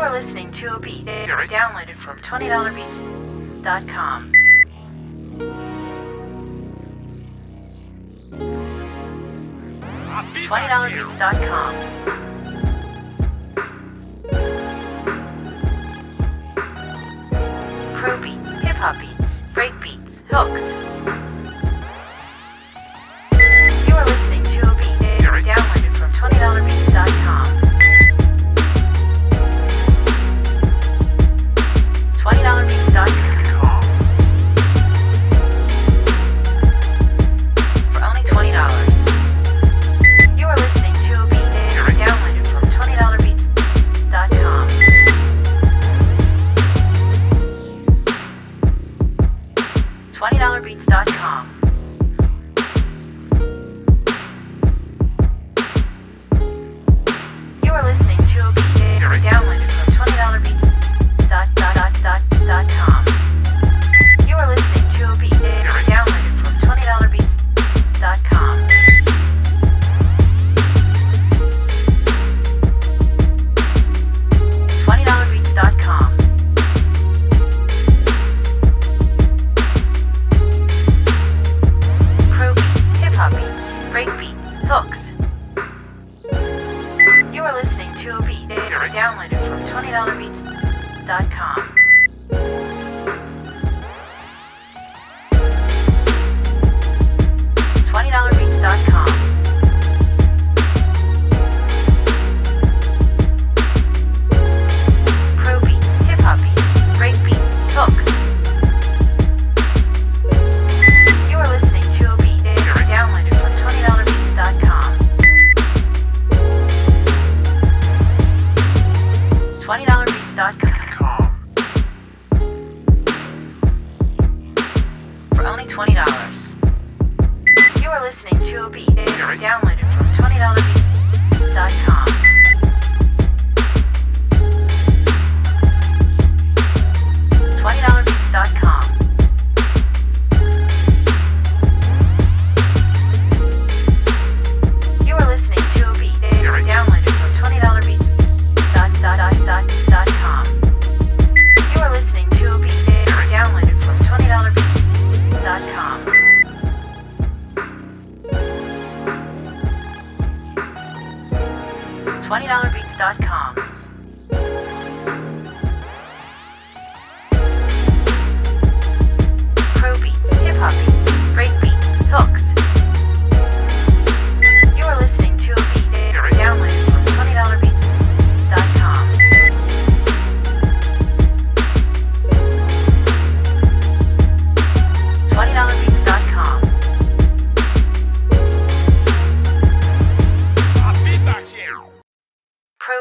are listening to a beat downloaded from $20beats.com. $20beats.com. Pro beats, hip hop beats, break beats, hooks. You are listening to a beat downloaded from $20beats.com. $20beats.com. For only $20. You are listening to a beat downloaded from $20beats.com. $20beats.com. You are listening to a beat downloaded from $20beats.com. You are listening to a beat downloaded from $20beats.com. $20beats.com. Pro beats, hip hop beats, break beats, hooks. You are listening to a beat downloaded from $20beats.com. $20beats.com. Pro beats, hip hop beats, break beats, hooks. You are listening to a beat downloaded from $20beats.com. $20beats.com. For only $20. You are listening to a beat downloaded from $20beats.com. $20beats.com. You are listening to a beat downloaded from $20beats.com. You are listening to a beat downloaded from $20beats.com. $20beats.com. Pro beats, hip hop beats, break beats, hooks.